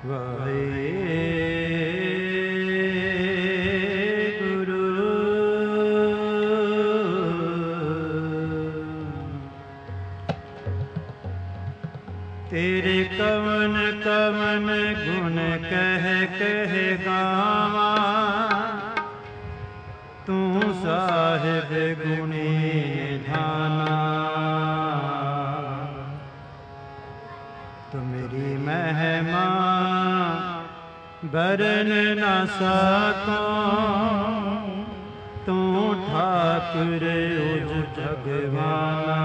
ਵਾਹਿਗੁਰੂ। ਤੇਰੇ ਕਵਨ ਕਵਨ ਗੁਣ ਕਹਿ ਗਾਵਾਂ, ਤੂੰ ਸਾਹਿਬ ਗੁਣੀ ਨਿਧਾਨਾ। ਤੂੰ ਮੇਰੀ ਮਹਿਮਾ ਬਰਨ ਨਾ ਸਕੋ, ਤੂੰ ਠਾਕੁਰ ਉਜ ਭਗਵਾਨਾ।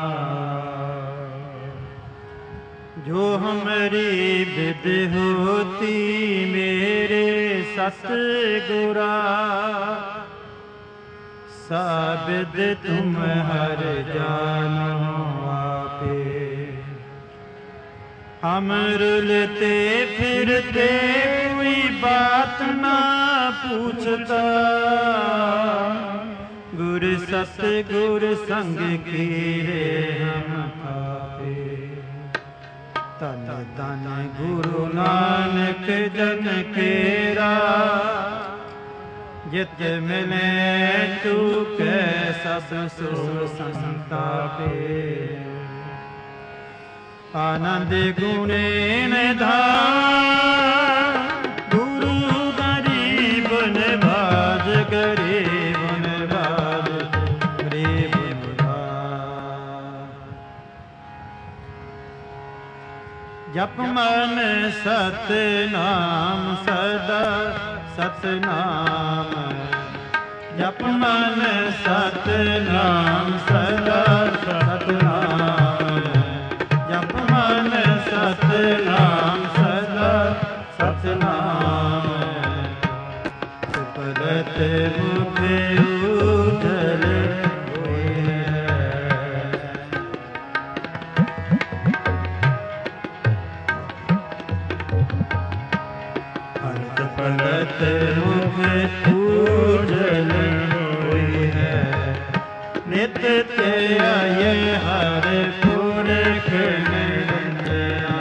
ਜੋ ਹਮਰੀ ਬਿਦ ਹੋਤੀ ਮੇਰੇ ਸਤਿਗੁਰਾ, ਸਾਬਿਦ ਤੁਮ ਹਰ ਜਾਨੋ ਆਪੇ। ਹਮ ਰੁਲਤੇ ਫਿਰਤੇ ਕੋਈ ਬਾਤ ਨਾ ਪੁੱਛਤਾ, ਗੁਰ ਸਤਿਗੁਰ ਸੰਗ ਕੀਰੇ ਹਮ ਆਪੇ। ਧੰਨ ਧੰਨ ਗੁਰੂ ਨਾਨਕ ਜਨ ਕੇਰਾ, ਜਿਤ ਮਿਲੇ ਚੁਕੇ ਸਭ ਸੋ ਸੰਤਾਪੇ। ਆਨੰਦ ਗੁਣੇ ਨਿਧਾਨ, ਗੁਰੂ ਗਰੀਬ ਨਿਵਾਜ, ਗਰੀਬ ਨਿਵਾਜ, ਗਰੀਬ ਨਿਵਾਜ। ਜਪ ਮਨ ਸਤਿਨਾਮ ਸਦਾ ਸਤਿਨਾਮ, ਜਪ ਮਨ ਸਤਿਨਾਮ ਸਦਾ ਸਤਿਨਾਮ, ਜਪ ਮਨ ਸਤਿਨਾਮ ਸਦਾ ਸਤਿਨਾਮ। ਸੁਪਦਤ ਮੁਖ ਉਜਲ ਹੋਏ ਹੈ, ਅੰਤ ਪਲਤ ਮੁਖ ਉਜਲ ਹੋਈ ਹੈ। ਨਿਤ ਤੇ ਆਏ ਹਰ ਪੁਰਖ ਨਿਰੰਜਨਾ,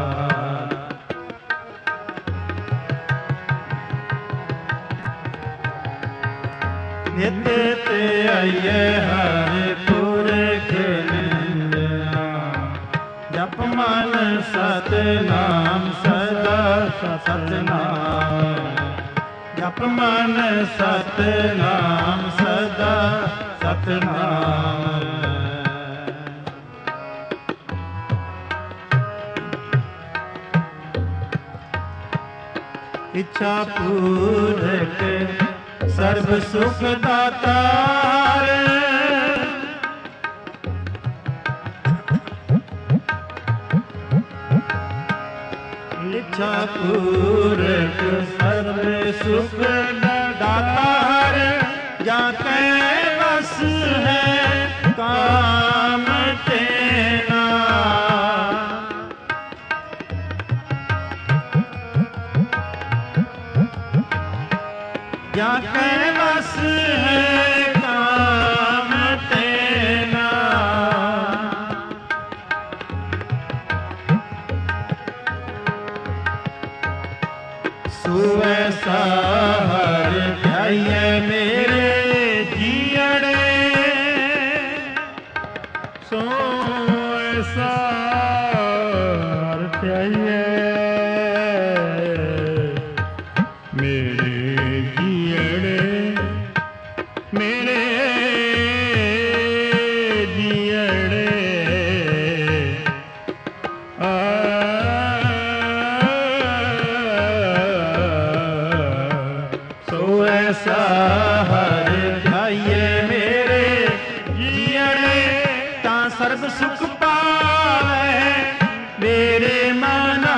ਨਿਤ ਤੇ ਆਏ ਹਰ ਪੁਰਖ ਨਿਰੰਜਨਾ। ਜਪ ਮਨ ਸਤਿਨਾਮ ਸਦਾ ਸਤਿਨਾਮ, ਜਪ ਮਨ ਸਤਿਨਾਮ ਸਦਾ ਸਤਿਨਾਮ। ਇੱਛਾ ਪੂਰਕ ਸਰਬ ਸੁਖ ਦਾਤਾਰ, ਇੱਛਾ ਪੂਰਕ ਸਰਬ ਸੁਖ ਦਾਤਾਰ। ਜਾਂ ਕੈ ਬਸ ਹੈ ਕਾਮ ਤੇਨਾ, ਜਾਂ ਕੈ ਬਸ ਹੈ ਕਾਮ ਤੇਨਾ। ਸੋ ਐਸਾ ਹਰਿ ਧਿਆਈਐ ਮੇਰੇ ਜੀਅੜੇ, ਸੋ ਐਸਾ ਹਰਿ ਧਿਆਈਐ ਮੇਰੇ ਜੀਅੜੇ, ਮੇਰੇ ਜੀਅੜੇ। ਸੋ ਐਸਾ ਹਰਿ ਧਿਆਈਐ ਮੇਰੇ ਜੀਅੜੇ, ਤਾਂ ਸਰਬ ਸੁਖ ਪਾਵੈ ਮੇਰੇ ਮਨਾ।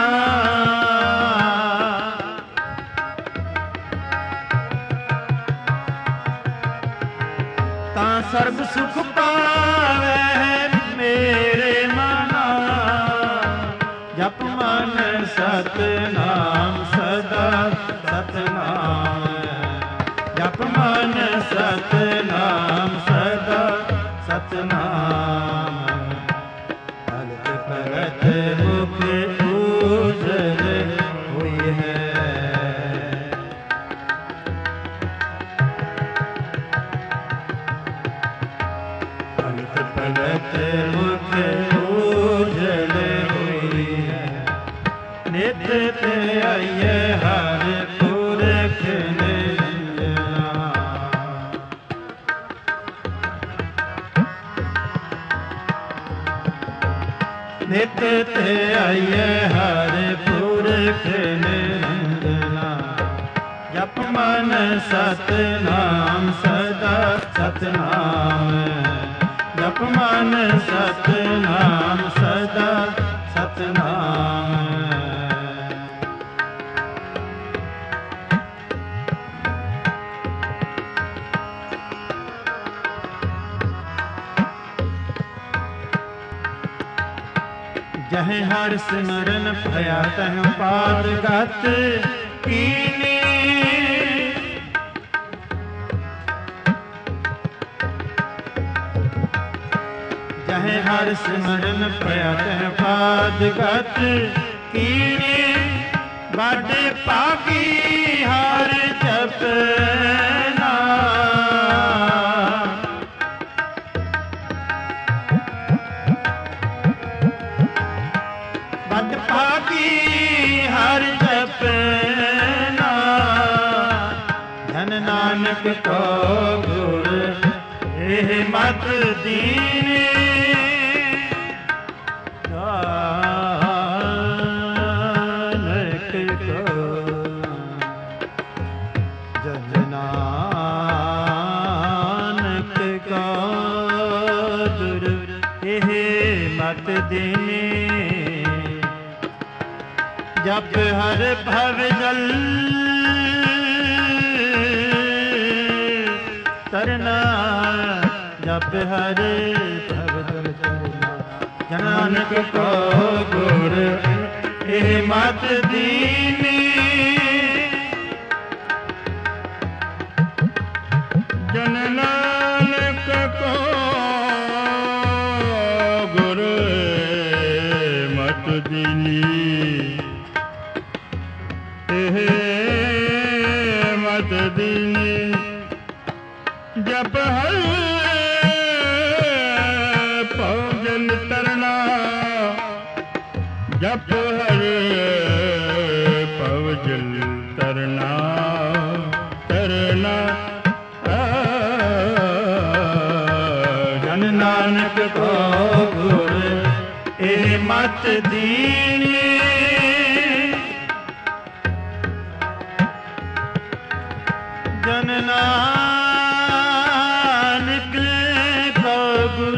ਤਾਂ ਸਰਬ ਸੁਖ ਪਾਵੈ ਮੇਰੇ ਮਨਾ। ਜਪ ਮਨ ਸਤਿਨਾਮ ਸਦਾ ਸਤਿਨਾਮ, ਜਪ ਮਨ ਸਤਿਨਾਮ ਸਦਾ ਸਤਿਨਾਮ। ਹਲਤ ਭਗਤ ਮੁਖ ਉਜਲ ਨਿਤ ਧਿਆਈਐ ਹਰਿ ਪੁਰਖ ਨਿਰੰਜਨਾ। ਨਿਤ ਧਿਆਈਐ ਹਰਿ ਪੁਰਖ ਨਿਰੰਜਨਾ। ਜਪ ਮਨ ਸਤਿਨਾਮ ਸਦਾ ਸਤਿਨਾਮ। ਜਪ ਮਨ ਸਤਿਨਾਮ ਸਦਾ ਸਤਿਨਾਮ। ਜਹ ਹਰਿ ਸਿਮਰਨ ਭਇਆ ਤਹ ਪਾਦ ਗਤ ਕੀਨੀ। ਜਹ ਹਰਿ ਸਿਮਰਨ ਭਇਆ ਤਹ ਪਾਦ ਗਤ ਕੀਨੀ। ਬੜ ਭਾਗੀ ਹਰਿ ਜਪਨਾ। ਬੜ ਭਾਗੀ ਹਰਿ ਜਪਨਾ। ਧਨ ਨਾਨਕ ਕੋ ਗੁਰ ਇਹ ਮਤ ਦੀਨੇ। ਨਾਨਕ ਕੋ ਜਨ ਨਾਨਕ ਕੋ ਗੁਰ ਇਹ ਮਤ ਦੀਨੇ। ਜਪ ਹਰ ਭਵ ਜਲ ਤਰਨਾ। ਜਪ ਹਰ ਭਵ ਜਲ ਤਰਨਾ। ਜਨ ਨਾਨਕ ਕੋ ਗੁਰ ਇਹ ਮਤ ਦੀਨੀ। ਜਨ ਨਾਨਕ ਕੋ ਗੁਰ ਮਤ ਦੀਨੀ। ਇਹ ਮਤ ਦੀਨੀ। ਜਪ ਹਰਿ ਭਵ ਜਲ ਤਰਨਾ। ਜਪ ਹਰਿ ਭਵ ਜਲ ਤਰਨਾ। ਤਰਨਾ ਜਨ ਨਾਨਕ ਕੋ ਗੁਰ ਇਹ ਮਤ ਦੀਨੀ। ਜਨ ਨਾਨਕ ਕੋ ਗੁਰ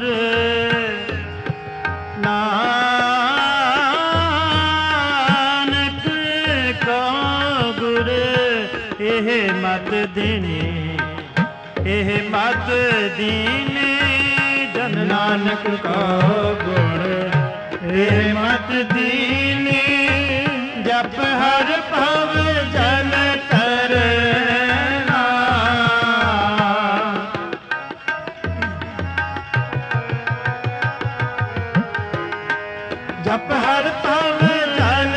ਨਾਨਕ ਕੋ ਗੁਰ ਇਹ ਮਤ ਦੀਨੀ। ਇਹ ਮਤ ਦੀਨੀ। ਜਨ ਨਾਨਕ ਕੋ ਗੁਰ ਇਹ ਮਤ ਦੀਨੀ। ਜਪ ਹਰਿ ਭਵ ਜਲ ਤਰਨਾ। ਜਪ ਹਰਿ ਭਵ ਜਲ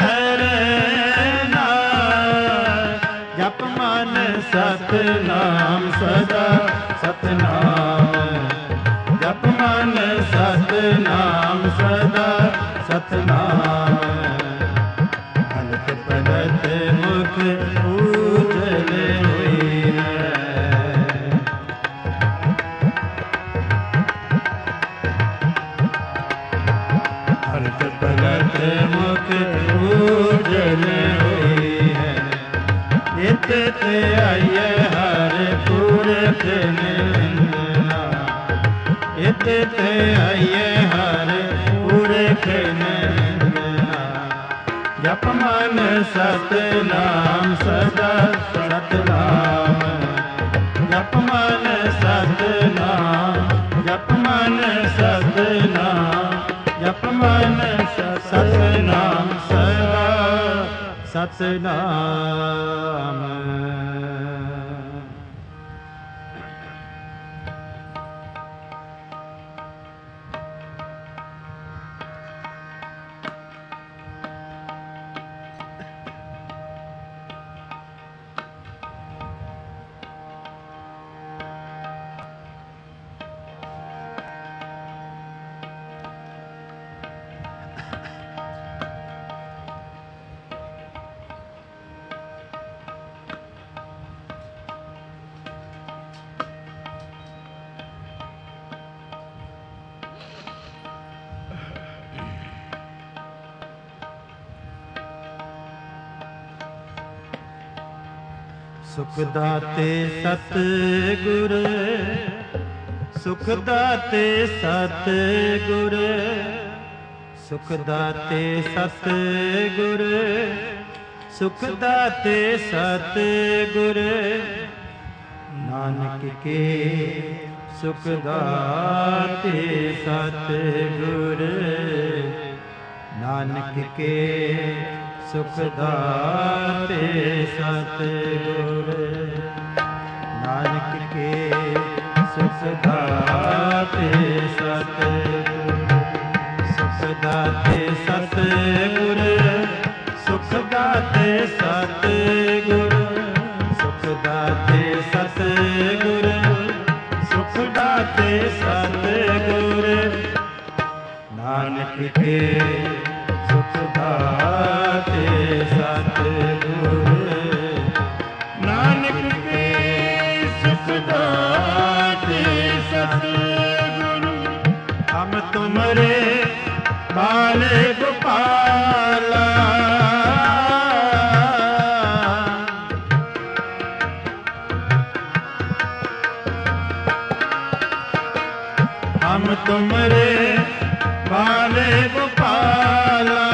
ਤਰਨਾ। ਜਪ ਮਨ ਸਤਿਨਾਮ ਸਦਾ ਸਤਿਨਾਮ। ਜਪ ਮਨ ਸਤਿਨਾਮ ਸਦਾ ਸਤਿਨਾਮ। ਹਲਤ ਪਲਤ ਮੁਖ ਉਜਲ ਹੋਈ ਹੈ। ਹਲਤ ਪਲਤ ਮੁਖ ਉਜਲ ਹੋਈ ਹੈ। ਨਿਤ ਧਿਆਈਐ ਹਰਿ ਪੁਰਖ ਨਿਰੰਜਨਾ। ਨਿਤ ਧਿਆਈਐ ਹਰਿ ਪੁਰਖ ਨਿਰੰਜਨਾ। ਜਪ ਮਨ ਸਤਿਨਾਮ ਸਦਾ ਸਤਿਨਾਮ। ਜਪ ਮਨ ਸਤਿਨਾਮ। ਜਪ ਮਨ ਸਤਿਨਾਮ। ਜਪ ਮਨ ਸਤਿਨਾਮ ਸਦਾ ਸਤਿਨਾਮ। ਸੁਖ ਦਾਤੇ ਸਤਿਗੁਰ, ਸੁਖ ਦਾਤੇ ਸਤਿਗੁਰ, ਸੁਖ ਦਾਤੇ ਸਤਿਗੁਰ, ਸੁਖ ਦਾਤੇ ਸਤਿਗੁਰ। ਨਾਨਕ ਕੇ ਸੁਖ ਦਾਤੇ ਸਤਿਗੁਰ, ਨਾਨਕ ਕੇ ਸੁਖ ਦਾਤੇ ਸਤਿਗੁਰ, ਨਾਨਕ ਕੇ ਸੁਖ ਦਾਤੇ ਸਤਿਗੁਰ, ਸੁਖ ਦਾਤੇ ਸਤਿਗੁਰ, ਸੁਖ ਦਾਤੇ ਸਤਿਗੁਰ, ਸੁਖ ਦਾਤੇ ਸਤਿਗੁਰ, ਸੁਖ ਦਾਤੇ ਸਤਿਗੁਰ। ਨਾਨਕ ਕੇ ਸੁਖ ਦਾਤੇ ਸਤਿਗੁਰ, ਨਾਨਕ ਕੇ ਸੁਖ ਦਾਤੇ ਸਤਿਗੁਰ। ਹਮ ਤੁਮਰੇ ਬਾਲੇ ਗੋਪਾਲਾ, ਹਮ ਤੁਮਰੇ ਬਾਲੇ ਗੋਪਾਲਾ,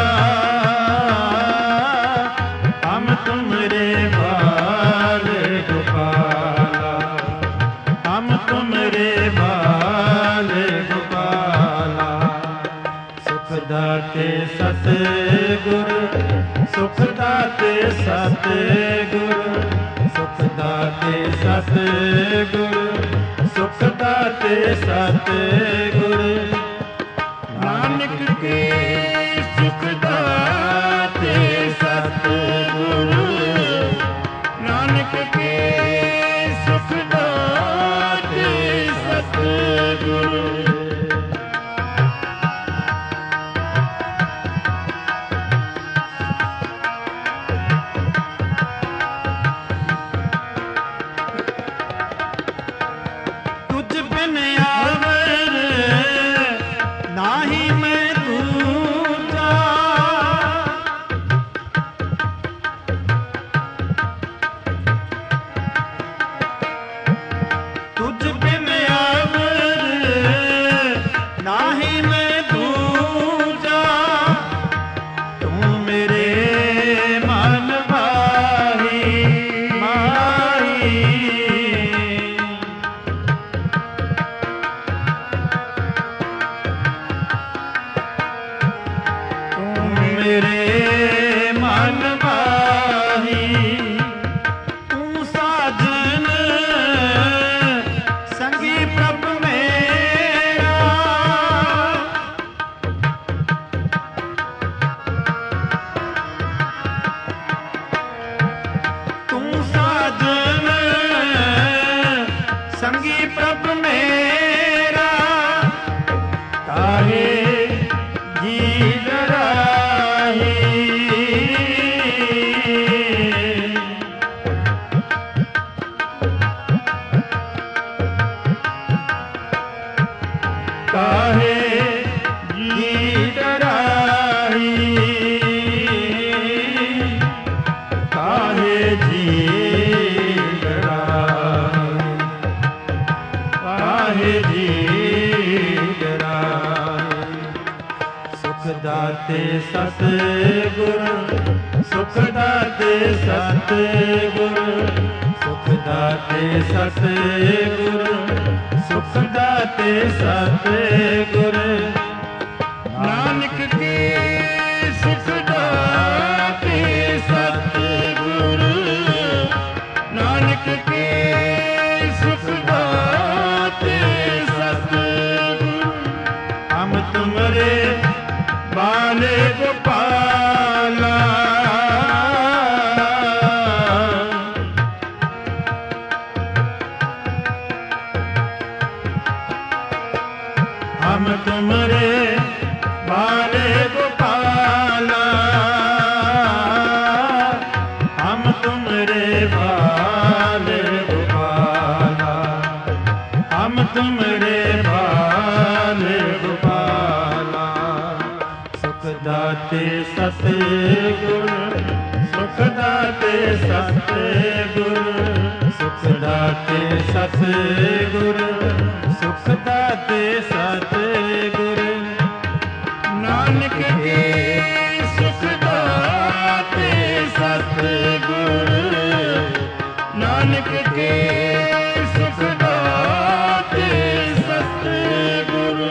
ਹਮ ਤੁਮਰੇ ਬਾਲੇ ਗੋਪਾਲਾ, ਹਮ ਤੁਮਰੇ ਬਾਲੇ ਗੋਪਾਲਾ। ਸੁਖ ਦਾਤੇ ਸਤਿਗੁਰ, ਸੁਖ ਦਾਤੇ ਸਤਿਗੁਰ, ਸੁਖ ਦਾਤੇ ਸਤਿਗੁਰ, ਸੁਖ ਦਾਤੇ ਸਤਿਗੁਰ। ਨਾਨਕ ਕੇ ਸੁਖ ਦਾਤੇ ਸਤਿਗੁਰ, ਨਾਨਕ ਕੇ ਸੁਖ ਦਾਤੇ ਸਤਿਗੁਰ। ਤੁਝ ਬਿਨ ਆਵਰ ਨਾਹੀ ਮੈਂ ਦੂਜਾ, ਤੁਝ ਬਿਨ ਆਵਰ ਨਾਹੀ ਮੈਂ ਦੂਜਾ। ਤੂੰ ਮੇਰੇ ਮਨ ਮਾਹੀ ਮਾਹੀ, ਮੇਰੇ ਮਨ ਮਾਹੀ। ਤੂੰ ਸਾਜਨ ਸੰਗੀ ਪ੍ਰਭ ਮੇਰਾ, ਤੂੰ ਸਾਜਨ ਸੰਗੀ ਪ੍ਰਭ ਮੇਰਾ। ਕਾਹੇ ਜੀ ਰਾਹੀ, ਕਾਹੇ ਜੀ ਰਾਹੀ, ਕਾਹੇ ਜੀ ਰਾਹੀ, ਕਾਹੇ ਜੀ ਰਾਹੀ। ਸੁਖ ਦਾਤੇ ਸਤਿਗੁਰ, ਸੁਖ ਦਾਤੇ ਸਤਿਗੁਰ, ਸੁਖ ਦਾਤੇ ਸਤਿਗੁਰ, ਸੁਖ ਦਾਤੇ ਸਤਿਗੁਰ। ਨਾਨਕ ਕੇ ਸੁਖ ਦਾਤੇ ਸਤਿਗੁਰ, ਨਾਨਕ ਕੇ ਸੁਖ ਦਾਤੇ ਸਤਿਗੁਰ। ਹਮ ਤੁਮਰੇ ਬਾਲੇ ਗੋਪਾਲਾ, ਹਮ ਤੁਮਰੇ ਬਾਲੇ ਗੋਪਾਲਾ, ਹਮ ਤੁਮਰੇ ਬਾਲੇ ਗੋਪਾਲਾ, ਹਮ ਤੁਮਰੇ ਬਾਲੇ ਗੋਪਾਲਾ। ਸੁਖ ਦਾਤੇ ਸਤਿਗੁਰ, ਸੁਖ ਦਾਤੇ ਸਤਿਗੁਰ, दाते सतगुर, सुख दाते सतगुर, नानक के सुख दाते सतगुर, नानक के सुख दाते सतगुर।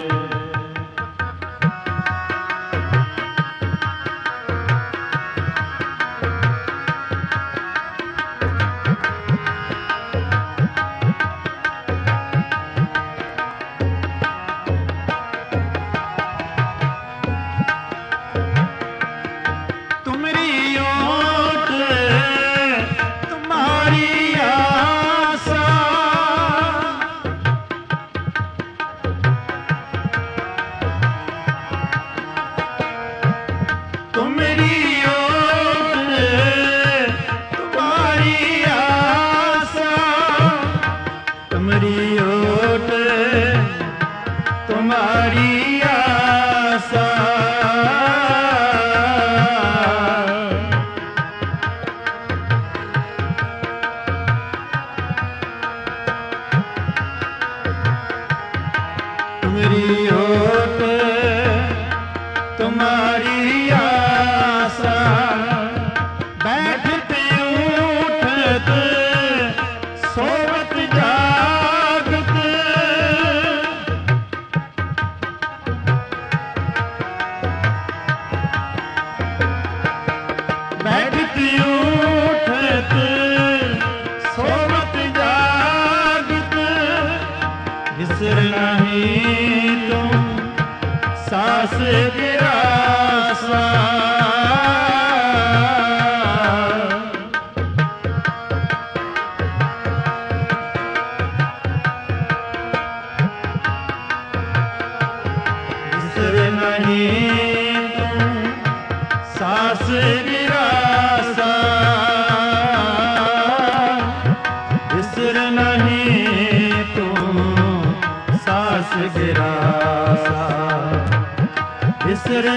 बिसर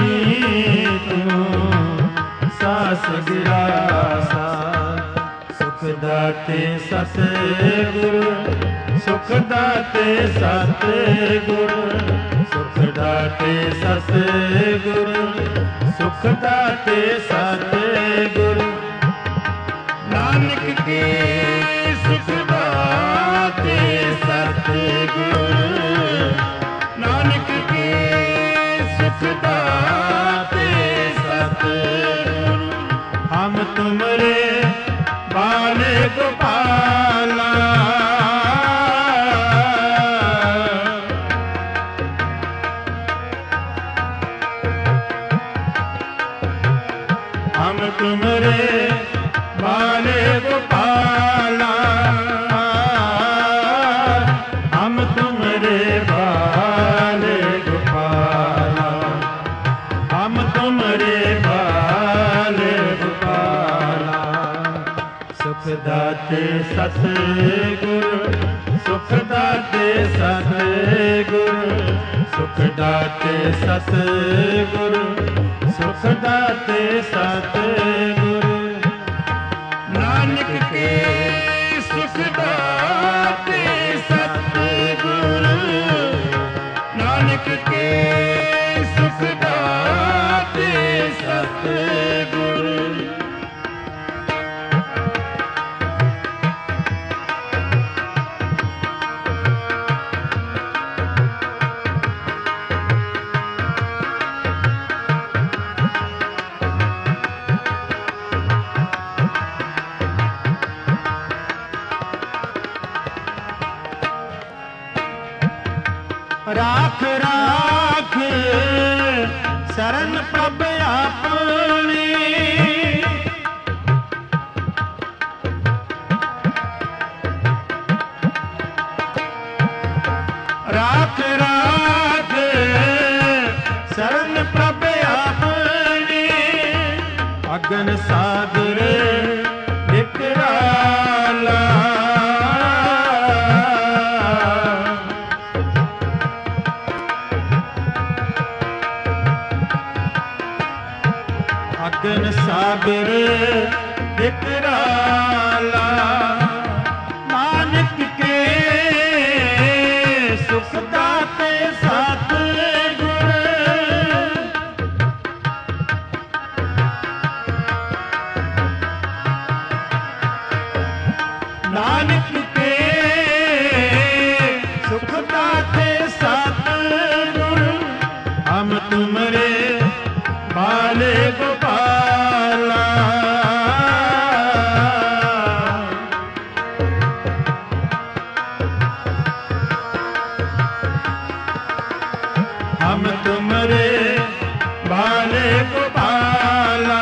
नहीं तू सास गिरासा। सुख दाते सतगुरु, सुख दाते सतगुरु, सुख दाते सतगुरु, सुख दाते सतगुरु, नानक के सुख दाते सतगुरु, नानक के सुख दाते सतगुरु। हम तुमरे बाले गोपाला, हम तुमरे बाले गोपाला, हम तुमरे बाले गोपाला, हम तुमरे बाले गोपाला। सुख दाते सतगुरु, सुख दाते सतगुरु, सुख दाते सतगुरु, सुख दाते सतगुरु, नानक के सुख दाते सतगुरु, नानक के सुख दाते सतगुरु। राख राख शरण प्रभ अपनी, राख राख शरण प्रभ अपनी, अगन सागर विकराला, अगन सागर विकराला, ਨਾਨਕ ਕੇ ਸੁਖ ਦਾਤੇ ਸਤਿਗੁਰ ਹਮ ਤੁਮਰੇ ਬਾਲੇ ਗੋਪਾਲਾ ਹਮ ਤੁਮਰੇ ਬਾਲੇ ਗੋਪਾਲਾ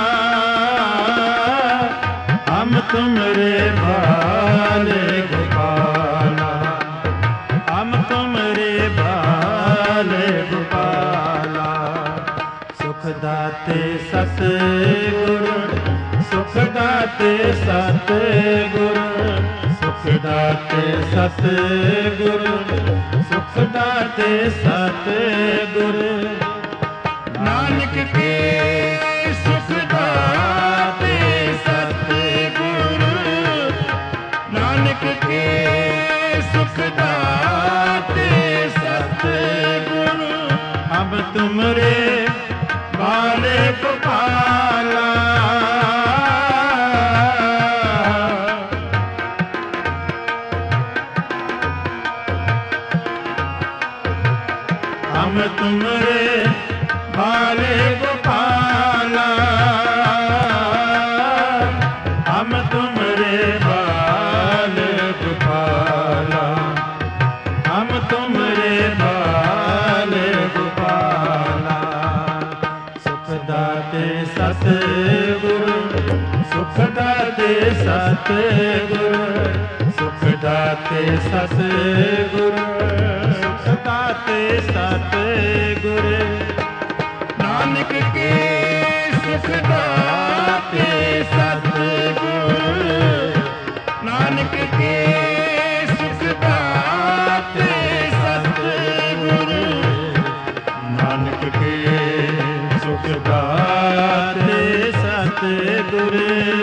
ਹਮ ਤੁਮਰੇ ਬਾਲੇ ਗੋਪਾਲਾ ਹਮ ਤੁਮਰੇ ਬਾਲੇ ਗੋਪਾਲਾ ਸੁਖ ਦਾਤੇ ਸਤਿਗੁਰ ਸੁਖ ਦਾਤੇ ਸਤਿਗੁਰ ਸੁਖ ਦਾਤੇ ਸਤਿਗੁਰ ਸੁਖ ਦਾਤੇ ਸਤਿਗੁਰ ਨਾਨਕ ਕੇ ਸੁਖ ਦਾਤੇ ਸਤਿਗੁਰ ਨਾਨਕ ਕੇ ਸੁਖ ਦਾਤੇ ਸਤਿਗੁਰ ਅਬ ਤੁਮਰੇ ਬਾਲੇ ਗੋਪਾਲਾ ਹਮ ਤੁਮਰੇ ਬਾਲੇ ਗੋਪਾਲਾ ਹਮ ਤੁਮਰੇ ਬਾਲੇ ਗੋਪਾਲਾ ਹਮ ਤੁਮਰੇ ਬਾਲੇ ਗੋਪਾਲਾ ਸੁਖ ਦਾਤੇ ਸਤਿਗੁਰ ਸੁਖ ਦਾਤੇ ਸਤਿਗੁਰ ਸੁਖ ਦਾਤੇ ਸਤਿਗੁਰ ਸੁਖ ਦਾਤੇ ਸਤਿਗੁਰ ਨਾਨਕ ਕੇ ਸੁਖ ਦਾਤੇ ਸਤਿਗੁਰ ਨਾਨਕ ਕੇ ਸੁਖ ਦਾਤੇ ਸਤਿਗੁਰ ਨਾਨਕ ਕੇ ਸੁਖ ਦਾਤੇ ਸਤਿਗੁਰ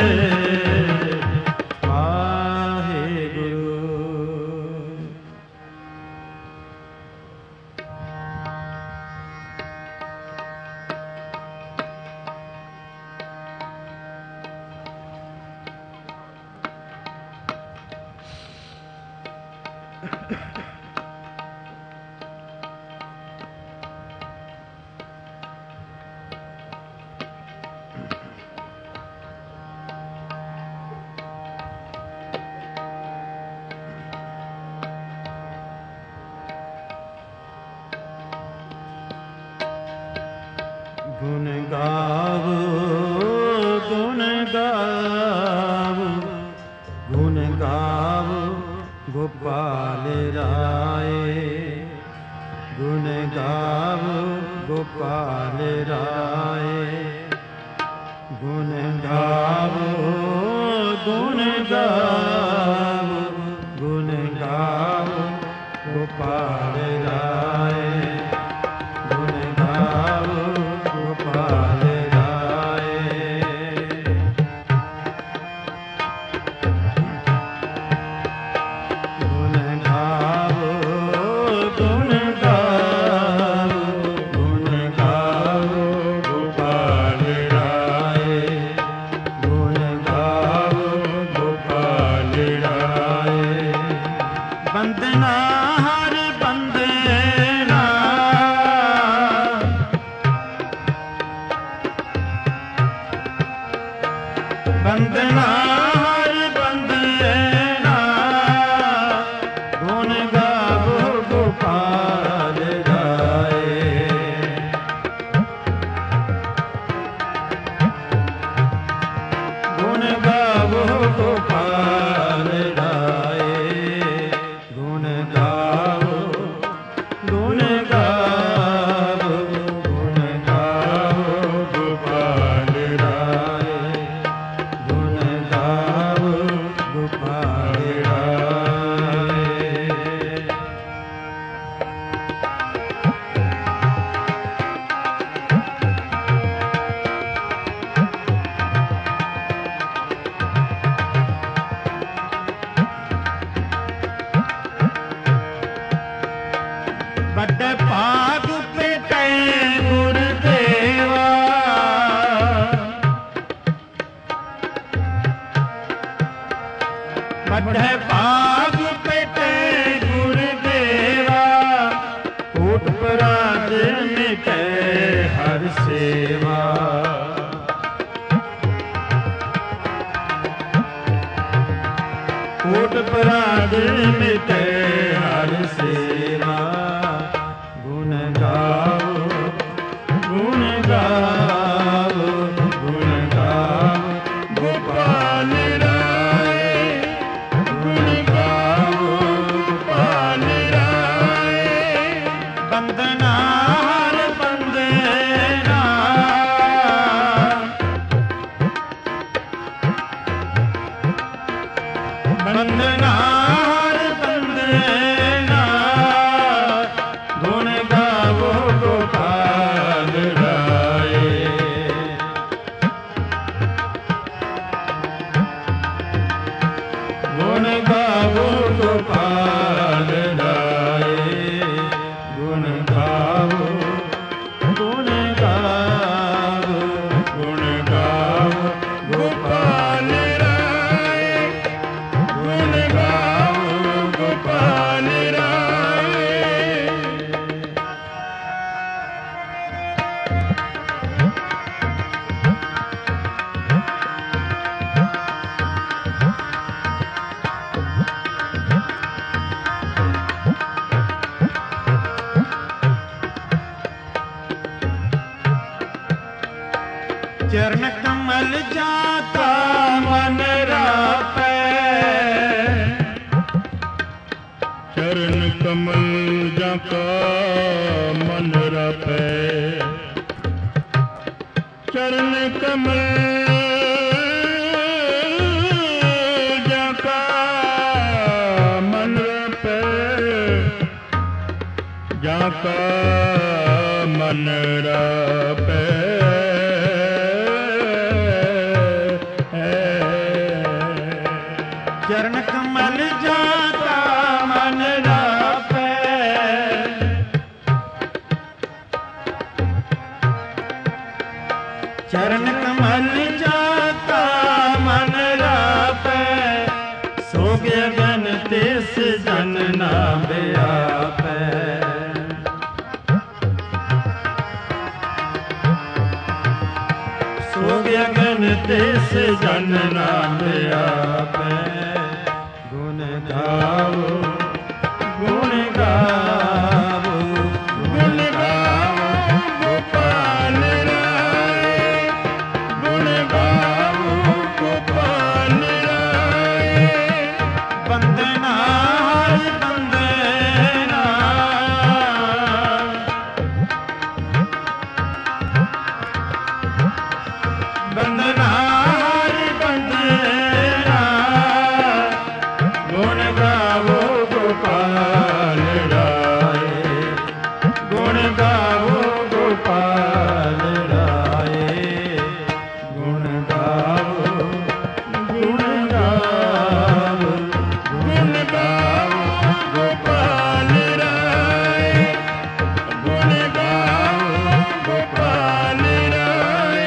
ਗੁਣ ਗਾਵੋ ਗੁਣ ਗਾਵੋ ਗੁਣ ਗਾਵੋ ਗੋਪਾਲ ਰਾਏ ਗੁਣ ਗਾਵੋ ਗੋਪਾਲ ਰਾਏ ਗੁਣ ਗਾਵੋ ਗੁਣ ਗਾਵੋ ਗੁਣ ਗਾਵੋ ਗੋਪਾਲ ਰਾਏ ਬੰਦਨਾ ਹਰ ਬੰਦਨਾ ਬੰਦਨਾ ਹਰ ਬੰਦਨਾ ਗੁਣ ਗਾਵੋ ਗੋਪਾਲ ਰਾਏ ਗੁਣ ਗਾਵੋ ਗੋਪਾਲ ਰਾਏ ਗੁਣ ਗਾਵੋ ਗੁਣ ਗਾਵੋ ਗੁਣ ਗਾਵੋ ਗੋਪਾਲ ਰਾਏ ਗੁਣ ਗਾਵੋ ਵੱਡੇ ਭਾਗ ਪੇਟੇ ਗੁਰਦੇਵਾ, ਕੋਟ ਪਰਾਧ ਮਿਟੇ ਹਰ ਸੇਵਾ। ਕੋਟ ਪਰਾਧ ਮਿਟੇ ਹਰ ਸੇਵਾ। ਗੁਣ ਗਾਵੋ ਗੁਣ ਗਾਵੋ ਗੁਣ ਗਾਵੋ ਗੋਪਾਲ ਰਾਏ। ਗੁਣ ਗਾਵੋ ਗੋਪਾਲ ਰਾਏ। ਬੰਦਨਾ ਹਰ ਬੰਦਨਾ, ਬੰਦਨਾ ਹਰ ਬੰਦਨਾ। ਗੁਣ ਗਾਵੋ ਗੋਪਾਲ ਰਾਏ। ਗੁਣ ਗਾਵੋ ਗੋਪਾਲ ਰਾਏ। ਗੁਣ ਗਾਵੋ ਗੁਣ ਗਾਵੋ ਗੁਣ ਗਾਵੋ ਗੋਪਾਲ ਰਾਏ। ਗੁਣ ਗਾਵੋ ਗੋਪਾਲ ਰਾਏ। चरण कमल जाता मन रापै। चरण कमल जाका मन रापै। चरण कमल जाका मन रापै। जाका मन रापै। चरण कमल जाता मन रापै। चरण कमल जाता मन रापै। सोग अगन तिस जन ना व्यापै। सोग अगन तिस जन ना व्यापै। गुण गावो गुण गावो गुण गावो गोपाल राए। गुण गावो गोपाल राए। बंदना हर बंदना, बंदना हर बंदना। गुण गावो गोपाल राए। गुण गावो गोपाल राए। गुण गावो गुण गावो गुण गावो गोपाल राए। गुण गावो गोपाल राए।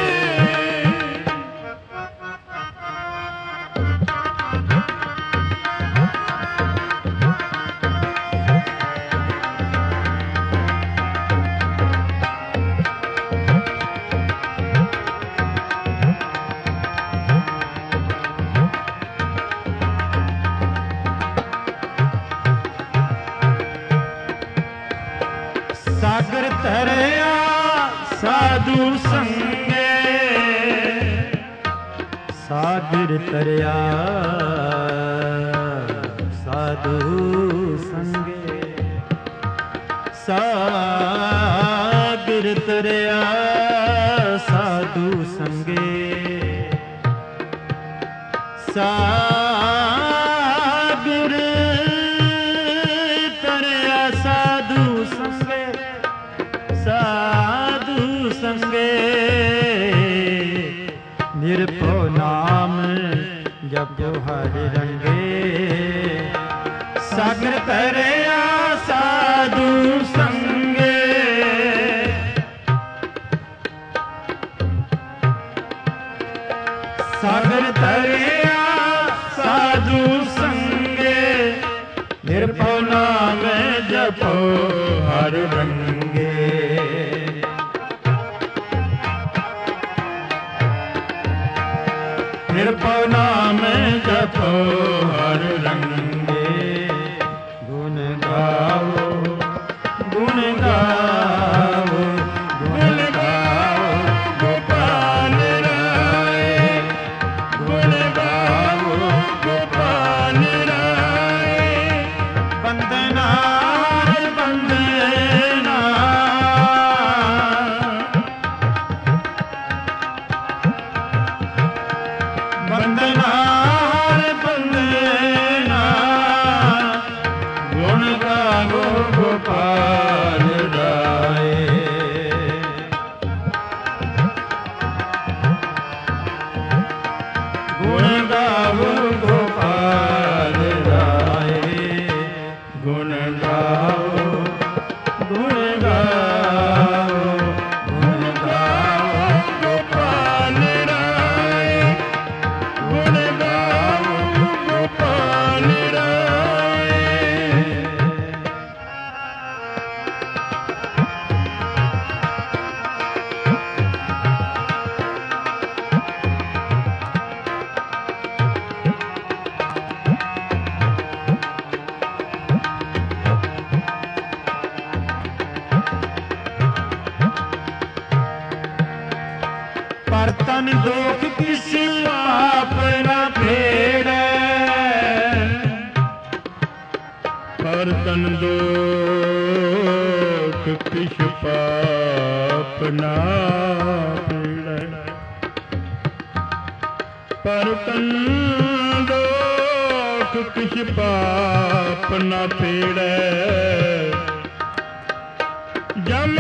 सागर तरया साधु संगे। सागर तरया साधु संगे। सागर तरया साधु संगे। सागर तरया साधु संगे। साधु संगे। निरभो नाम जपो हरि रंगे। सागर तरया साधु संगे। सागर तरया साधु निरभव नाम जपो हर रंगे। निरभव नाम जपो हर रंगे। गुण गाओ गुण गाओ गुण गाओ गोपाल राय। गुण गाओ गोपाल राय। वंदना वंदना वंदना वंदना गुण गाओ गोपाल राय। गुण गाओ गोपाल राय। गुण गाओ गुण गाओ गुण गाओ गोपाल राय। गुण गाओ गोपाल राय। पर तन दोख किस पाप न फेड़े। पर तन दोख किस पाप ना पीड़े। पर तन दोख किस पाप ना पीड़े। जम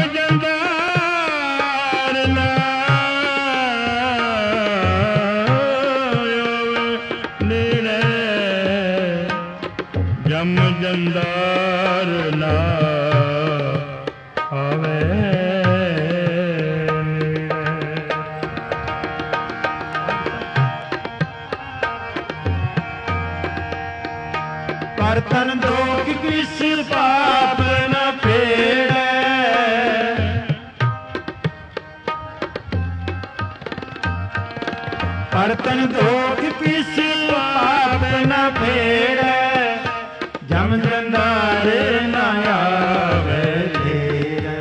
जंदार ना नेड़े। जम जंदार ना आवे नेड़े। पर तन दोख किस पाप न फेड़े। पर तन दोख किस पाप न फेड़े। जम जंदार न आवे तेरे।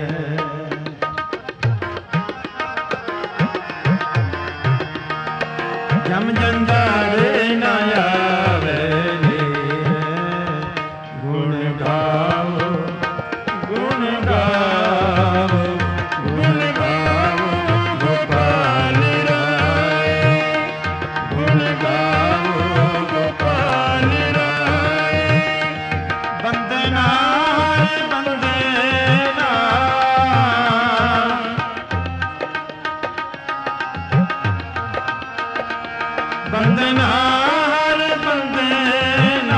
जम जंदार न आवे तेरे। गुण गाओ गुण गाओ गुण गाओ गोपाल राय। गुण गाओ गोपाल राय। वंदना वंदना वंदना वंदना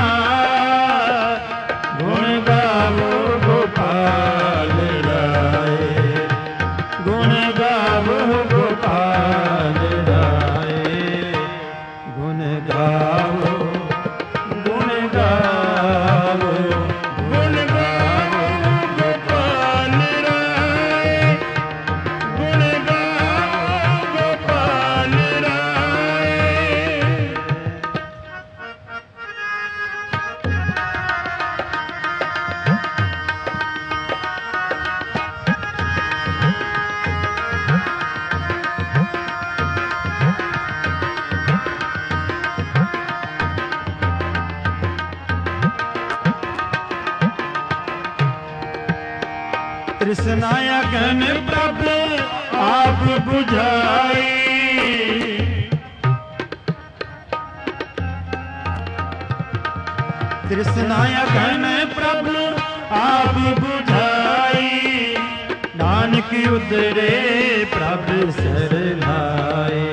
गुण गाओ गोपाल राय। गुण गाओ गोपाल राय। गुण गाओ गुण गाओ गुण गाओ गोपाल राय। गुण गाओ गोपाल राय। तृष्णाया घन प्रभु आप बुझाई। तृष्णाया घन प्रभु आप बुझाई। नानक उदरे प्रभु सरनाए।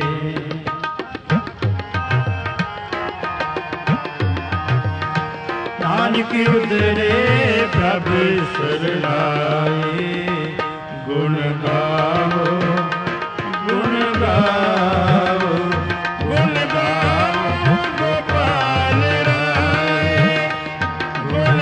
नानक उदरे प्रभु सरनाए। गुण गाओ गुण गाओ गुण गाओ गोपाल राय। गुण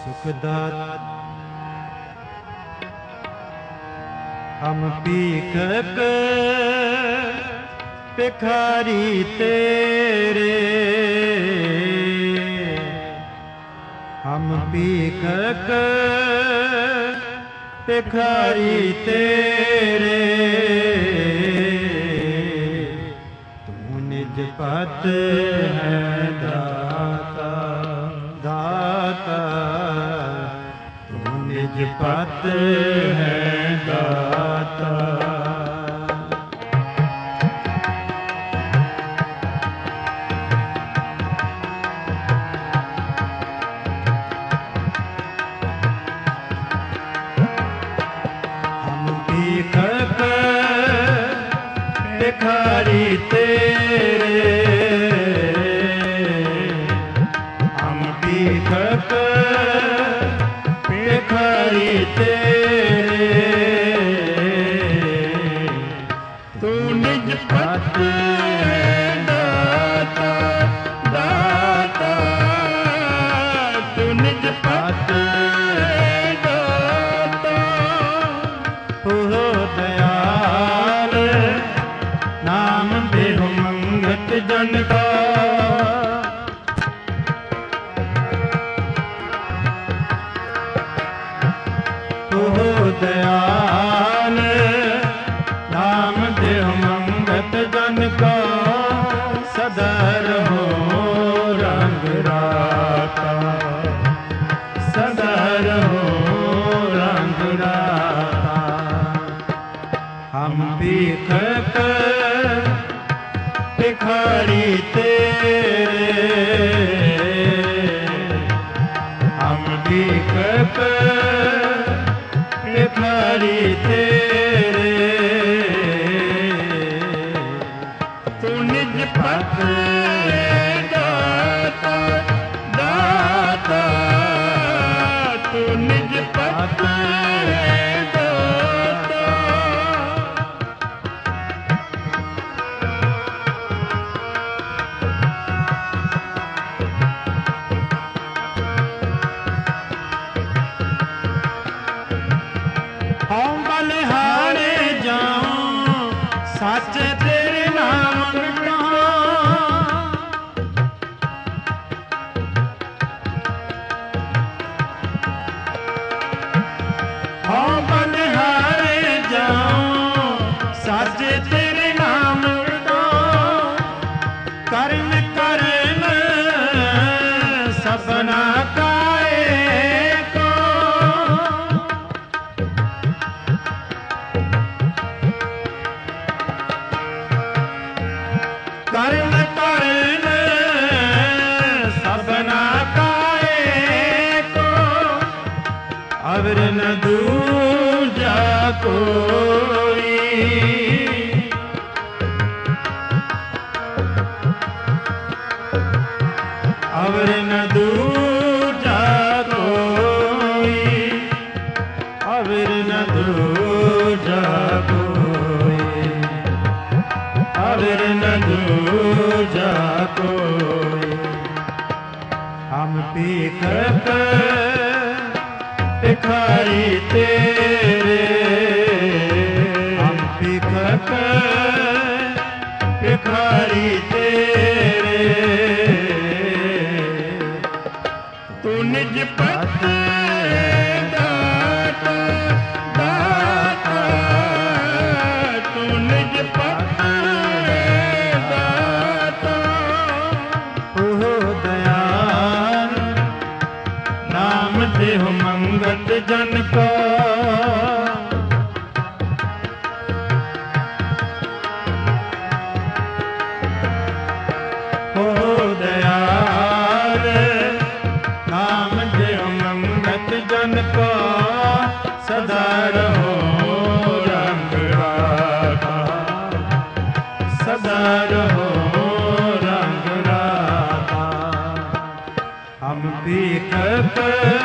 सुखदात हम भीखक भिखारी तेरे, हम भीखक भिखारी तेरे, तू निज पत है दाता दाता, तू निज पत है दाता। भिखारी तेरे, हम भीखक भिखारी तेरे, तू निज पत दाता दाता, तू निज पत दाता। हो दयाल नाम देहु मंगत जन का, हो दयाल नाम देहु मंगत जन का, सदर हो रंग राता, सदर हो रंग राता। हम भीखक भिखारी तेरे, हम भीखक भिखारी तेरे, तू निज पत दाता दाता, तू निज पत दाता। हम बलिहारे जाऊं सच तेरे नाम गाऊं, हम बलिहारे जाऊं सच तेरे नाम गाऊं, कर्म कर्म सबना कर्म कर्म सबना काए को, अवर न दूजा कोई, अवर न दूजा कोई, अवर न दूजा कोई, अवर न दूजा कोई। हम भीखक भिखारी तेरे, हम भीखक भिखारी तेरे, तू निज पत दाता दाता, तू निज पत दाता। हो दयाल नाम देहु मंगत जन का, हो दयाल नाम देहु मंगत जन का, सदा रहो रंग राता, सदा रहो रंग राता। हम भीखक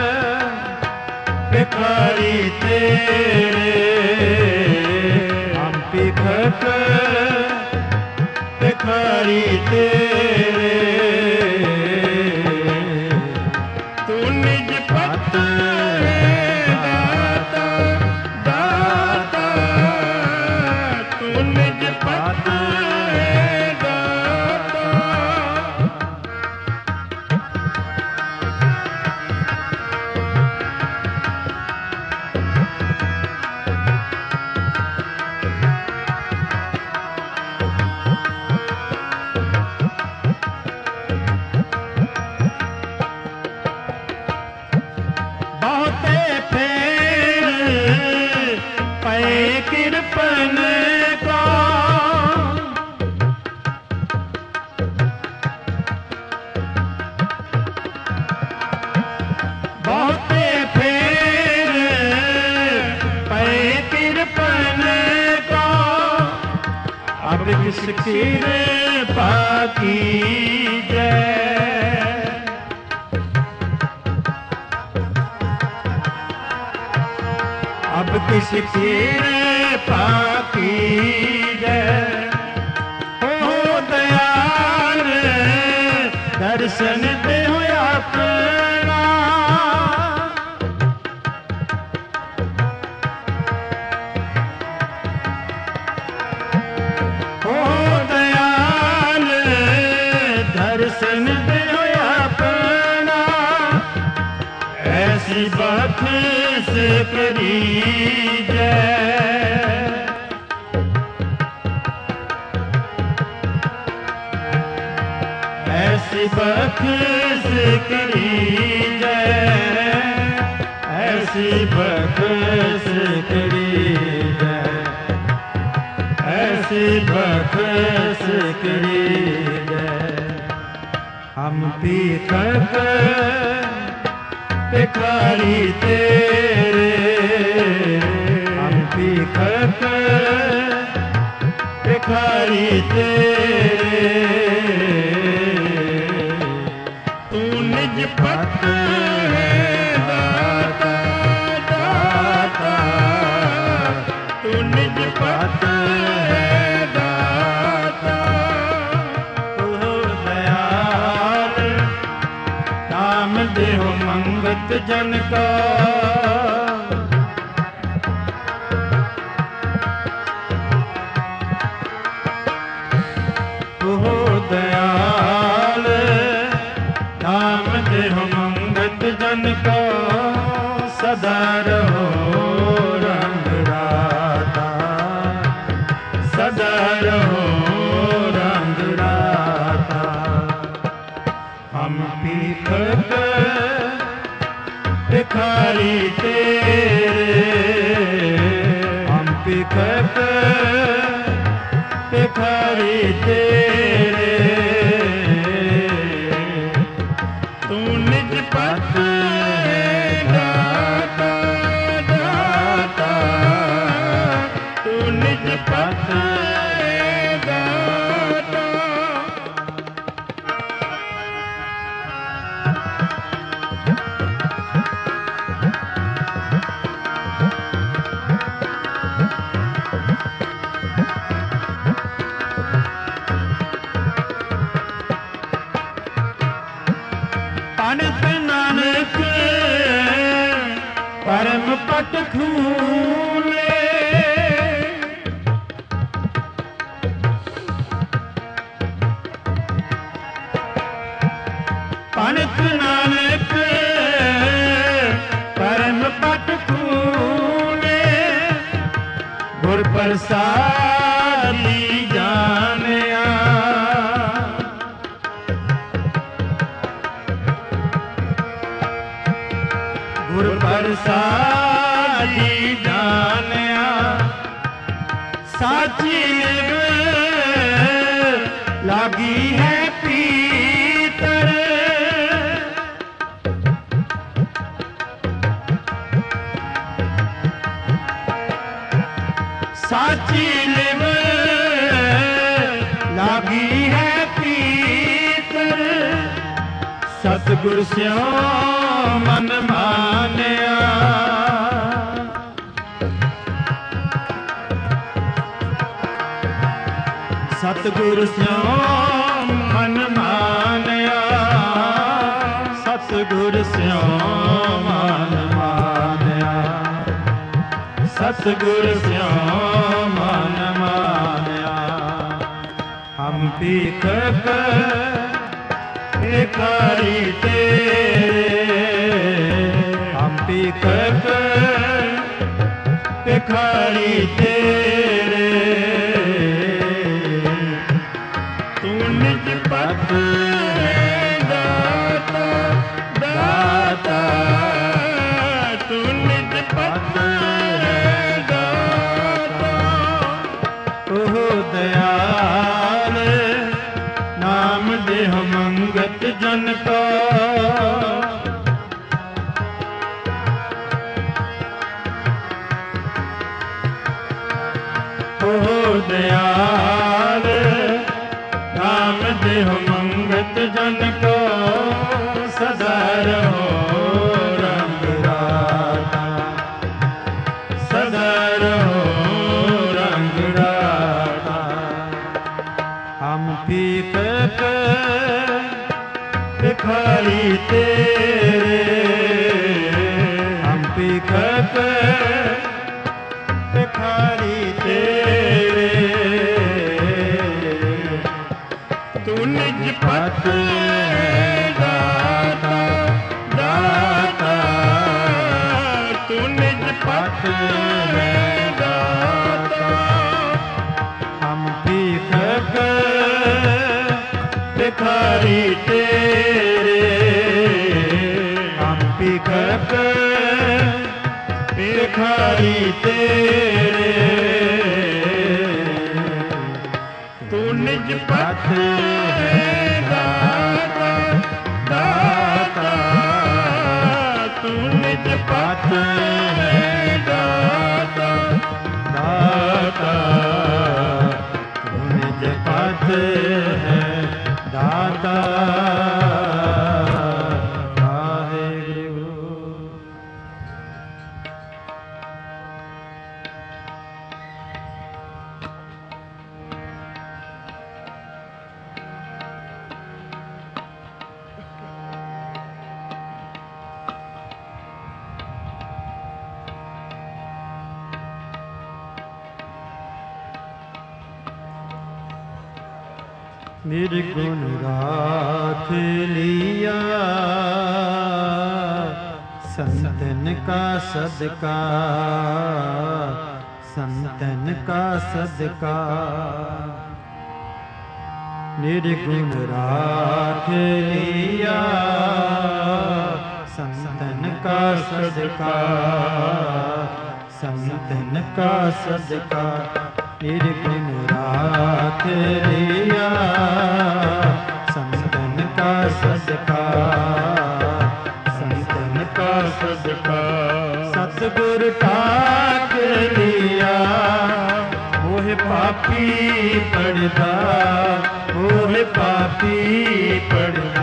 भिखारी तेरे, हम भीखक भिखारी तेरे, तू निज पत किस कृपा कीजै। अब किस कृपा कीजै। हो दयाल दर्शन दे हो अपना। हो दयाल दर्शन दे हो अपना। ऐसी बख्श करीजै। ऐसी बख्श करीजै। ऐसी बख्श करीजै। ऐसी बख्श करीजै। हम भीखक भिखारी तेरे। हम भीखक भिखारी तेरे। तू निज पत है दाता दाता। तू निज पत है दाता। तू दयाल नाम देहो मंगत जन का। तू दयाल नाम देहो मंगत जन का। सदा रहो रंग राता। सदा रहो रंग राता। हम भीखक भिखारी तेरे। हम भीखक भिखारी तेरे। तू निज पत है दाता दाता। तू निज पत है दाता। पढ़त नानक परम पट खूले। पढ़त नानक परम पट खूले। गुर प्रसादी जानिया। गुर प्रसादी जानिया। साची लागी है पीतर। साची लिव लागी है पीतर। सतगुर स्यों मन मानिया। सतगुर स्यों मन मानिया। सतगुर स्यों मन मानिया। सतगुर स्यों मन मानिया। हम भीखक भिखारी तेरे। हम भीखक भिखारी तेरे। तू निज पत है दाता दाता। तू निज पत है दाता। ओह दयाल नाम देह मंगत जन का। ओह दयाल भिखारी तेरे हम भिखक भिखारी तेरे तू निज पथ दाता दाता तू निज पथ दाता हम भिखक भिखारी तेरे हम भिखक भिखारी तेरे तू निज पथ दाता दाता तू निज पथ दाता दाता तू निज पथ है दाता वाहेगुरु। निर्गुण राख लिया संतन का सदका संतन का सदका निर्गुण राख लिया संतन का सदका संतन का सदका निर्गुण राख लिया संतन का सदका संतन का सदका सतगुर टाक लिया मोह पापी पड़दा मोह पापी पड़दा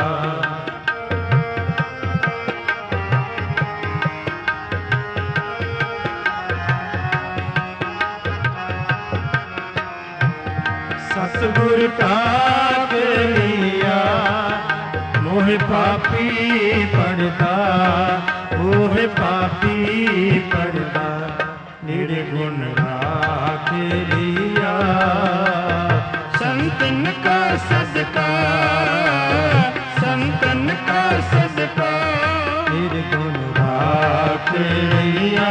सतगुर टाक लिया मोह पापी पड़दा मोह पापी पड़दा निर्गुण राख लिया संतन का सदका संतन का सदका निर्गुण राख लिया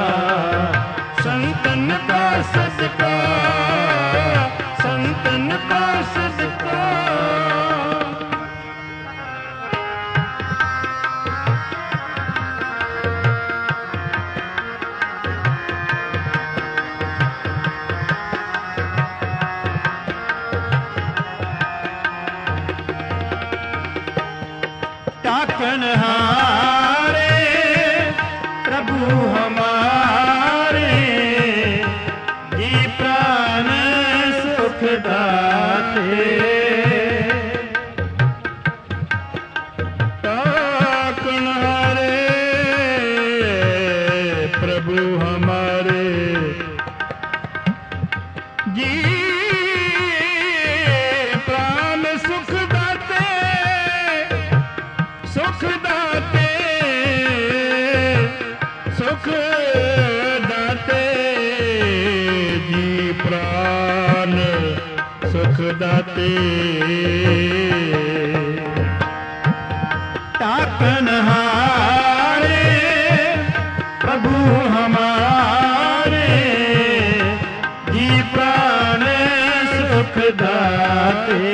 संतन का सदका संतन का सदका टाकन हारे प्रभु हमारे जी प्राण सुख दाते टाकन हारे प्रभु हमारे जी प्राण सुख दाते सुख दाते सुख दाते जी प्राण सुख दाते टाकन हारे प्रभु हमारे जी प्राण सुख दाते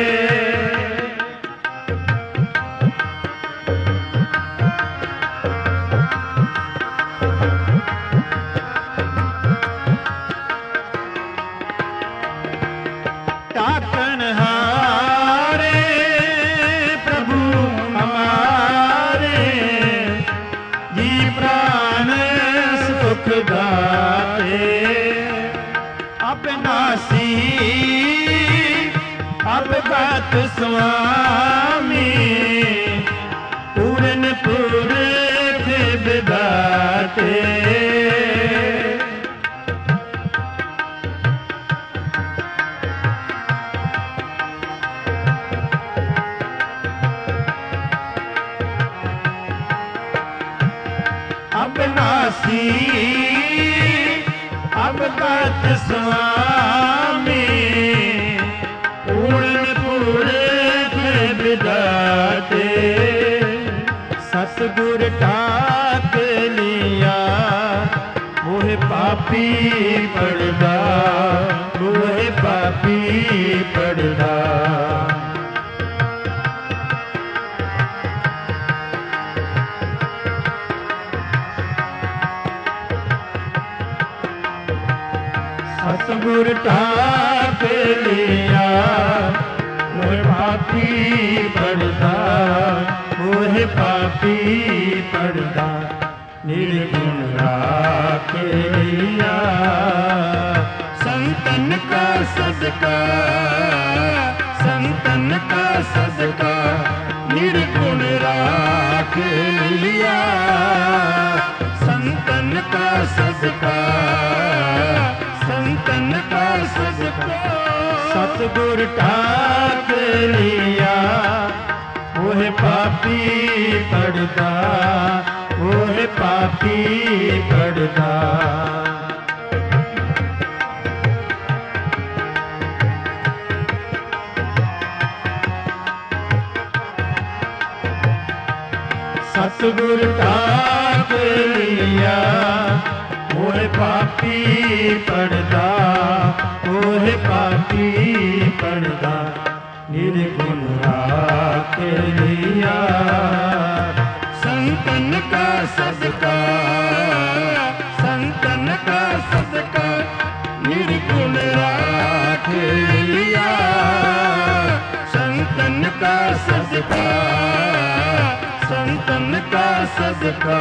टाकन हारे प्रभु हमारे जी प्राण सुख दाते अविनाशी अवगत स्वामी पूरन पुरख विदाते अविनाशी अवतार स्वामी पूर्ण पुरख विधाते सतगुर ठाक लिया मोह पापी पड़दा मोह पापी पड़दा सतगुर ठाक लिया मोह पापी पड़दा मोह पापी पड़दा निर्गुण राख लिया संतन का सदका संतन का सदका निर्गुण राख लिया संतन का सदका संतन का सदका सतगुर ठाक लिया वह पापी पड़दा वह पापी पड़दा सतगुर ठाक लिया वह पापी पड़दा वह पापी पड़दा निर्गुण राख लिया संतन का सदका संतन का सदका निर्गुण राख लिया संतन का सदका संतन का सदका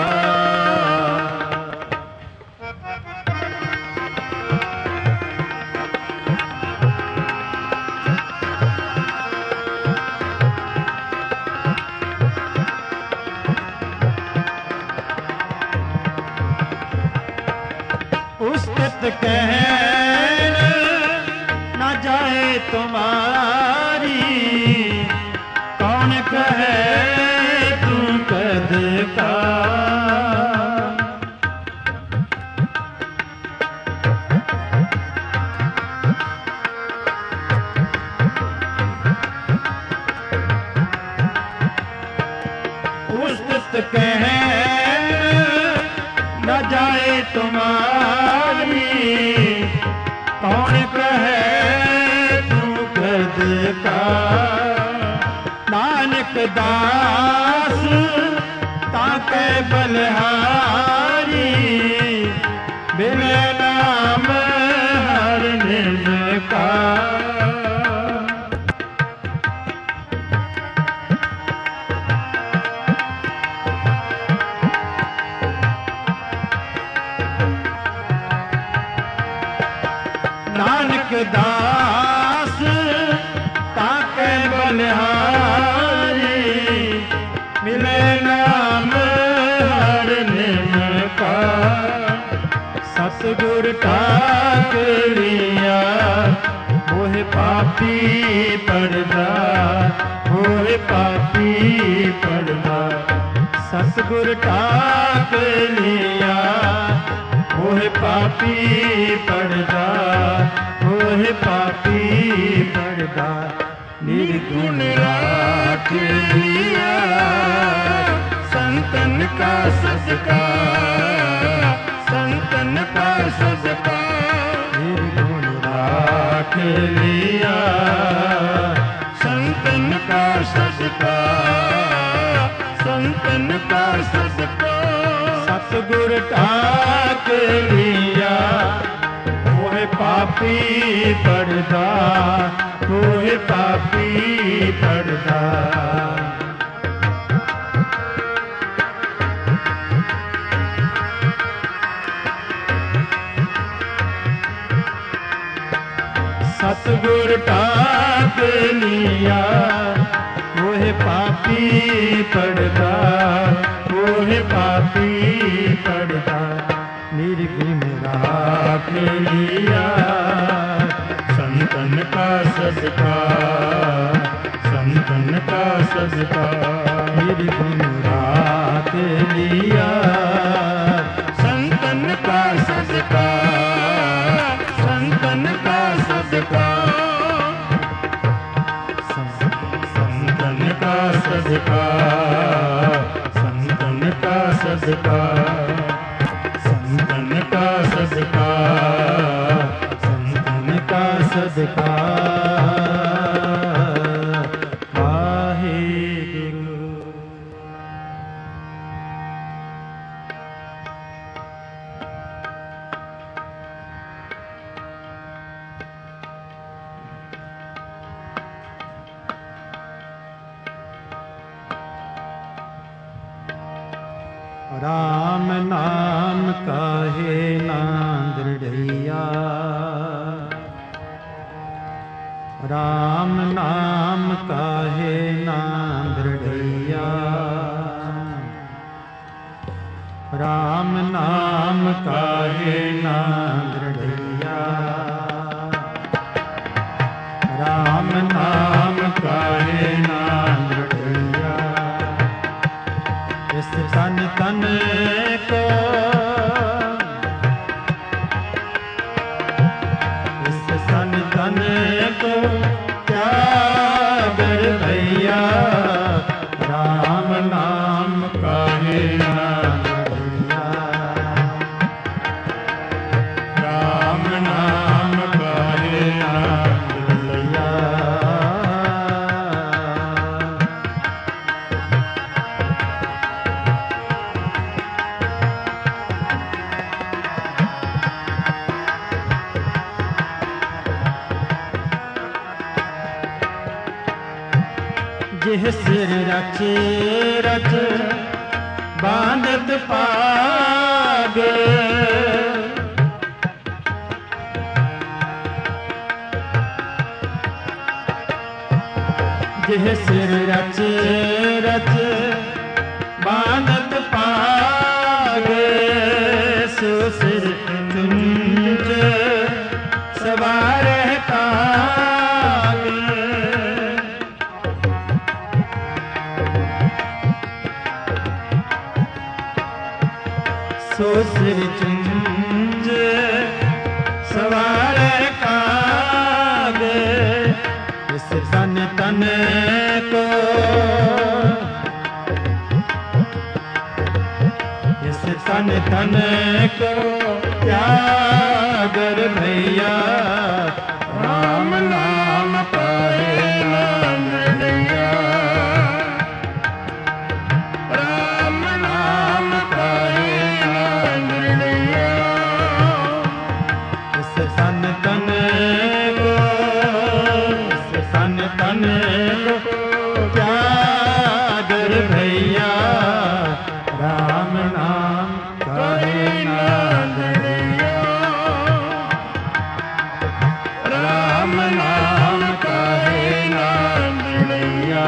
कहन न जाए तुम्हारी कौन कहे तू कद का उस्त कहन न जाए तुम्हारी कौन कहे तू कद का नानक दास ताके बलिहारी बिन नाम हर निर्ज का नानक दास ताके बलिहारी मिले नाम हर निम का सतगुर ठाक लिया मोह पापी पड़दा मोह पापी पड़दा सतगुर ठाक लिया मोह पापी पड़दा मोह पापी पड़दा निर्गुण राख लिया संतन का सदका संतन का सदका निर्गुण राख लिया संतन का सदका संतन का सदका सतगुर ठाक लिया मोह पापी पड़दा मोह पापी पड़दा सतगुर ठाक लिया मोह पापी पड़दा मोह पापी पड़दा निर्गुण राख लिया संतन का सदका संतन का सदका निर्गुण राख लिया राम नाम काहे ना दृढ़ैया, राम नाम काहे ना दृढ़ैया, राम नाम काहे ना दृढ़ैया, राम नाम काहे ना दृढ़ैया। इस तन तन को, इस तन तन को त्याग भैया, राम नाम काहे ना दृढ़ैया, राम नाम काहे ना दृढ़ैया। जिह सिर रच रच बांधत पाग, जिह सिर रच रच बांधत पाग, सो सिर चुंज सवार ताग। सो सिर चुंज सवार काग, इस तन तन को, इस तन तन को त्याग भैया, राम नाम काहे ना दृढ़ैया, राम नाम काहे ना दृढ़ैया। इस तन तन को, इस तन तन को त्याग भैया, राम नाम काहे ना दृढ़ैया, राम नाम काहे ना दृढ़ैया।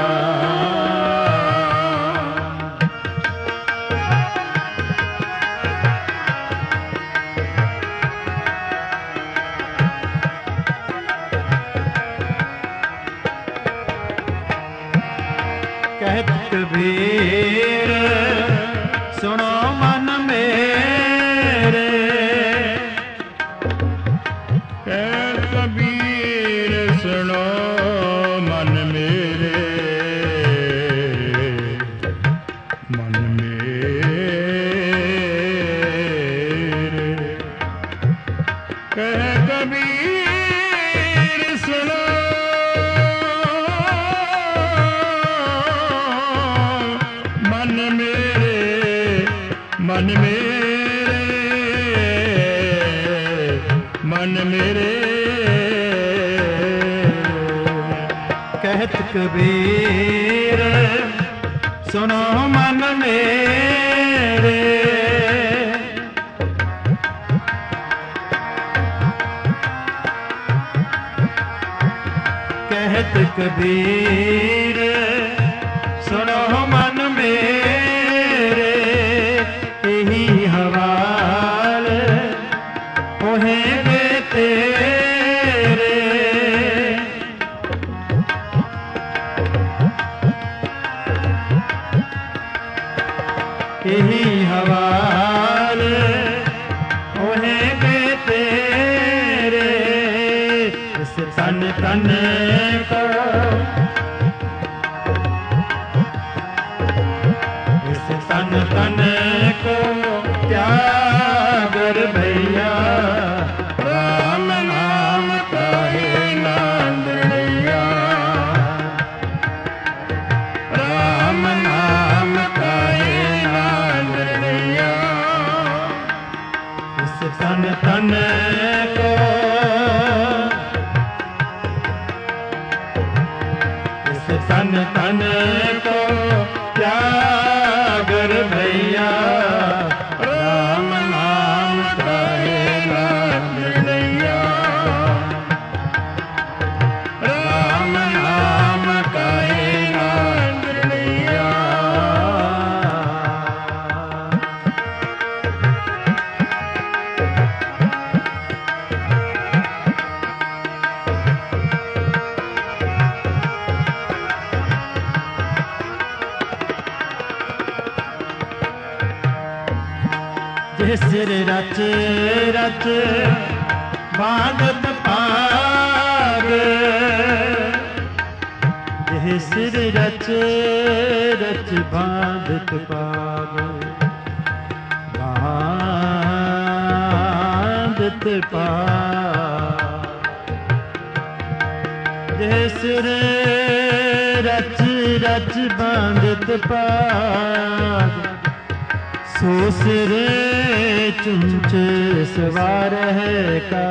कहत कबीर सुनो मन मेरे, कहत कबीर सुनो मन मेरे, मन मेरे। कह कबीर सुनो मन मेरे, मन मेरे, मन मेरे। कहत कबीर सुनो मन मेरे, कहत कबीर सुनो मन मेरे, यही हवाल होएंगे तेरे। यही हवाल होएंगे तेरे, इस तन तन को, इस तन तन को त्याग भैया, राम नाम काहे ना दृढ़ैया, राम नाम काहे ना दृढ़ैया। इस तन तन को, इस तन तन को त्याग भैया, ਜੇ ਸਿਰ ਰਚ ਰਚ ਬਾਂਧਤ ਪਾਗ, ਜੇ ਸਿਰ ਰਚ ਰਚ ਬਾਂਧਤ ਪਾਗ, ਬਾਂਧਤ ਪਾਗ, ਜੇ ਸਿਰ ਰਚ ਰਚ ਬਾਂਧਤ ਪਾਗ, ਸੋ ਸਿਰ ਚੁੰਚ ਸਵਾਰ ਹੈ ਕਾ।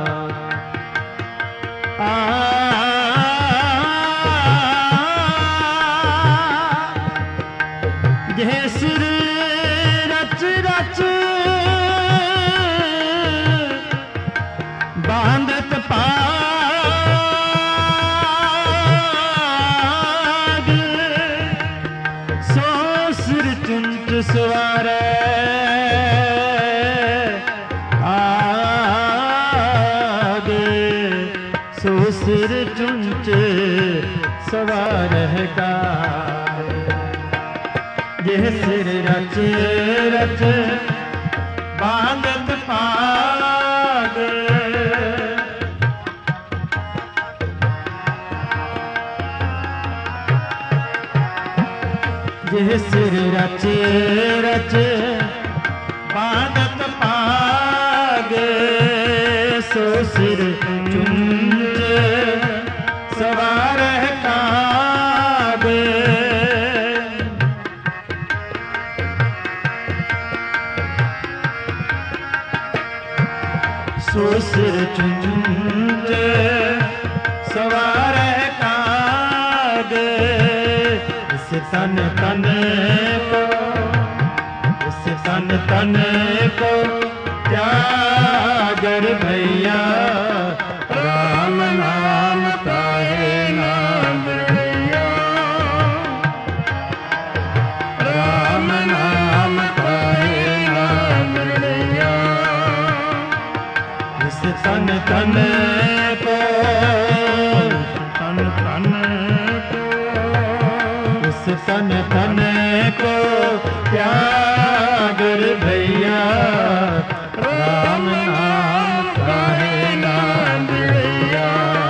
ਜੇ ਸਿਰ ਰਚ ਰਚ ਬਾਂਧਤ ਪਾਗ, ਸੋ ਸਿਰ ਚੁੰਚ ਸਵਾਰੈ ਆਗ, ਸੋ ਸਿਰ ਚੁੰਚ ਸਵਾਰਹਿ ਕਾਗ। ਜੇ ਸਿਰ ਰਚ ਰਚ ਬਾਂਧਤ ਪਾਗ, ਜੇ ਸਿਰ ਰਚ ਰਚ ਬਾਂਧਤ ਪਾਗ, ਸੋ ਸਿਰ ਚੁੰਝ ਸਵਾਰਹਿ ਕਾਗ। ਸੋ ਸਿਰ ਚੁੰਝ ਸਵਾਰਹਿ ਕਾਗ, ਇਸ ਤਨ ਤਨ ਕੋ, ਇਸ ਤਨ ਤਨ ਕੋ त्यागर भैया, राम नाम काहे नाम भैया, राम नाम काहे नाम भैया। इस तन तन को, तन तन को, इस तन तन को त्यागर भैया, राम नाम काहे नाम भैया,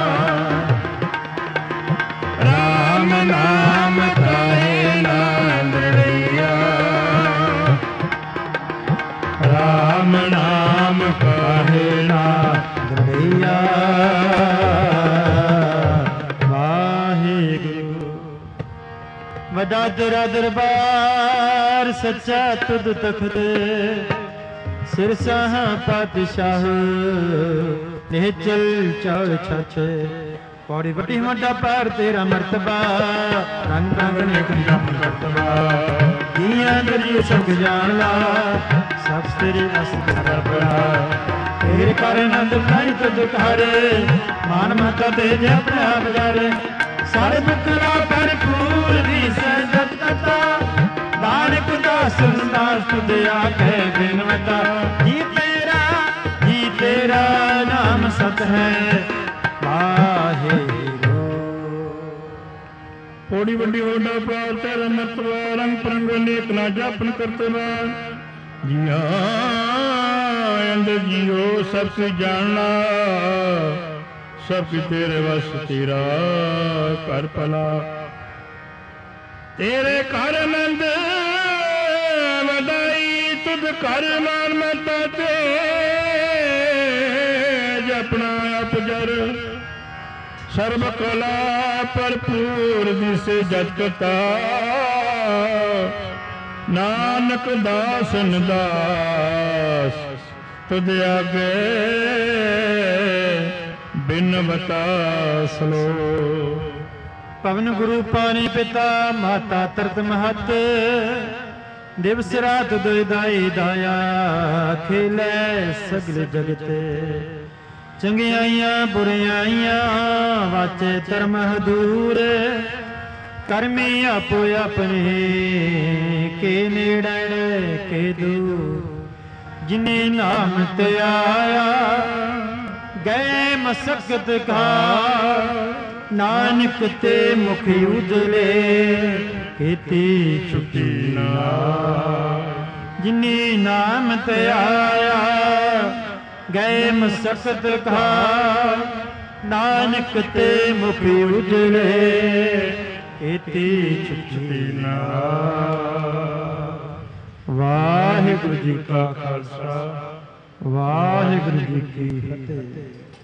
राम नाम काहे नाम भैया, राम नाम काहे नाम भैया। वाहिगुरु वड्डा तेरा दरबार सच्चा तुद तखत, सिरसाह पातशाह निहचल चौड़ छछ। पौड़ी बटी मोटा पार तेरा मर्तबा, रंग रंग ने कंजम करतबा। दिया दरियो सब जानला, सब तेरे असर बड़ा। तेरे कर नंद खाई तुझ कारे, मान माता तेज अपने आप जारे। सारे बुकरा पर फूल दी सजत कता, नानक दास दास तुझ आखे बिनवता। जी तेरा नाम सत है वाहिगुरु। पौड़ी बड़ी ओडा पार तेरा मर्तबा, रंग परंग नेक ना जापन करतबा। जिया अंदर जियो सब कुछ जानना, सब कुछ तेरे वश तेरा कर भला। तेरे घर नंद वदाई, तुझ घर मान मता तेज अपना अपजर। सर्व कला भरपूर दिसे जगता, नानक दासन दास तुझ आगे बिनवता सलो। पवन गुरु पानी पिता माता तरत महत, दिवस रात दुई दाई दाया खेले सगल जगत। चंगियाइयां बुरियाइयां वाचे धर्म दूर, करमी आपो अपने के नेड़े के दूर। जिन्हें नाम ते आया गए मसकत का, नानक ते मुख उजले खेती छुटी ना। ਜਿਨੀ ਨਾਮ ਤੇ ਆਇਆ ਗਏ ਮਸਕਤ ਖਾ ਨਾਨਕ ਤੇ ਮੁਖੀ ਉਜਲੇ ਇਤੀ ਛੁਟੀ ਨਾ। ਵਾਹਿਗੁਰੂ ਜੀ ਕਾ ਖਾਲਸਾ ਵਾਹਿਗੁਰੂ ਜੀ ਕੀ ਫਤਿਹ।